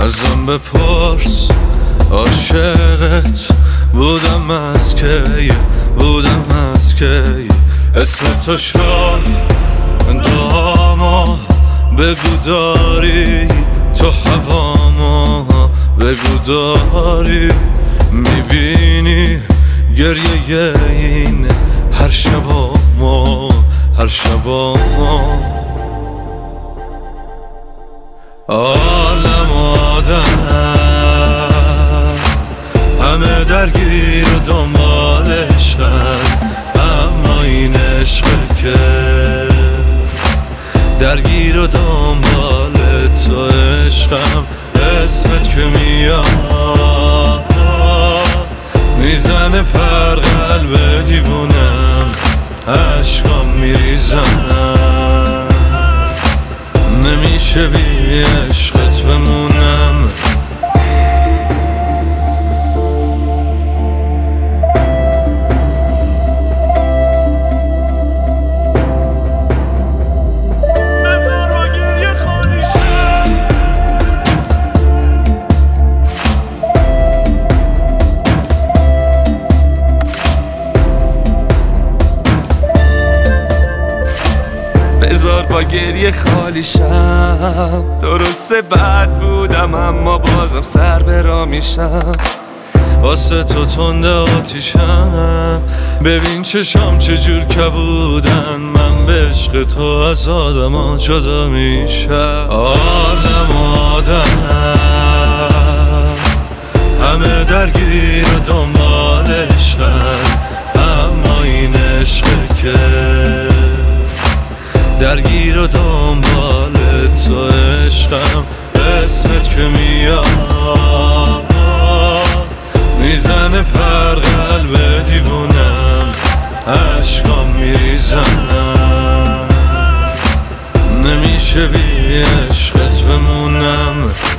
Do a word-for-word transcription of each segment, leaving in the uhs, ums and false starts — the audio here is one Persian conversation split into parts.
ازم بپرس عاشقت بودم از کی، بودم از کی. اسم تو شد داما، بگو داری تو هواما، بگو داری میبینی گریه این هر شبا ما، هر شبا ما. عالم آدم همه درگیر و دنبال عشقن، اما این عشق که درگیر و دنبال تو عشقم. اسمت که میاد میزنه پر قلب دیوونم، عشقام میریزن، نمیشه بی عشقت بمونم. بذار با گریه خالی شم، درسته بد بودم اما بازم سر برا میشم. واسه تو تنده آتیشم، ببین چشام چجور کبودن، من به عشق تو از آدم ها جدا میشم. عالم آدم همه درگیر و دنبال عشقن، اما این عشق که درگیر و دنبال تو عشقم. اسمت که میاد میزنه پر قلب دیوونم، عشقام میریزن، نمیشه بی عشقت بمونم.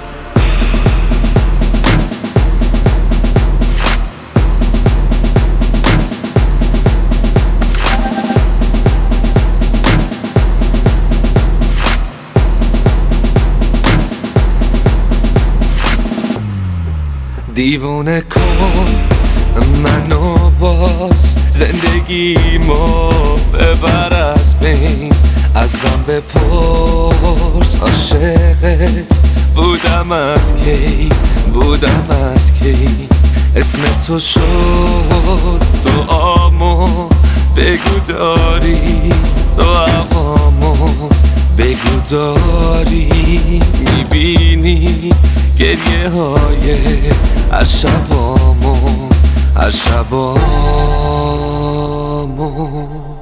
دیوونه کن منو باز، زندگیمو ببر از بین، ازم بپرس عاشقت بودم از کی، بودم از کی. اسم تو شد دعامو، بگو داری تو هوامو، بگو داری میبینی گریه های هر شبامو، هر شبامو.